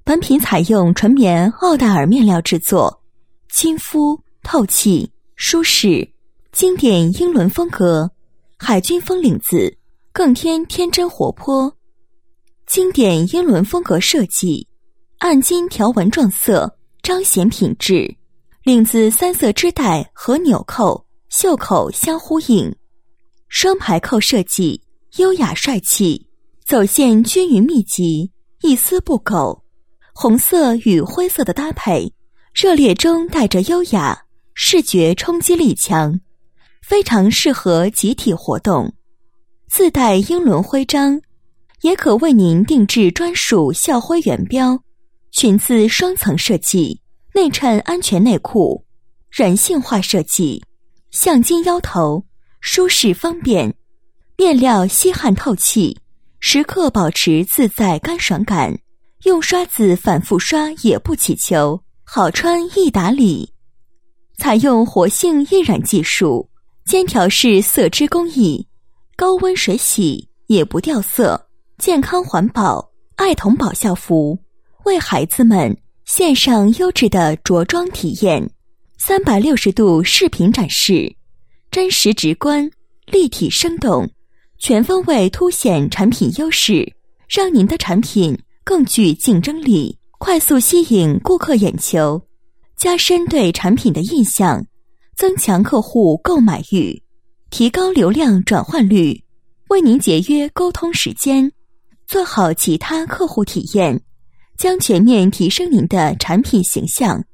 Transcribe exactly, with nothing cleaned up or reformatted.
本品采用纯棉奥黛尔面料制作，亲肤、透气、舒适，经典英伦风格，海军风领子更添天真活泼。经典英伦风格设计，暗金条纹撞色，彰显品质。领子三色织带和纽扣、袖口相呼应，双排扣设计优雅帅气，走线均匀密集，一丝不苟。红色与灰色的搭配，热烈中带着优雅，视觉冲击力强，非常适合集体活动。自带英伦徽章，也可为您定制专属校徽圆标。裙子双层设计，内衬安全内裤，人性化设计，象金腰头，舒适方便。面料吸汗透气，时刻保持自在干爽感，用刷子反复刷也不起球，好穿易打理。采用活性印染技术，间条式色织工艺，高温水洗也不掉色，健康环保，爱童保校服，为孩子们献上优质的着装体验。三百六十度视频展示，真实直观，立体生动，全方位凸显产品优势，让您的产品更具竞争力，快速吸引顾客眼球，加深对产品的印象，增强客户购买欲，提高流量转换率，为您节约沟通时间，做好其他客户体验，将全面提升您的产品形象。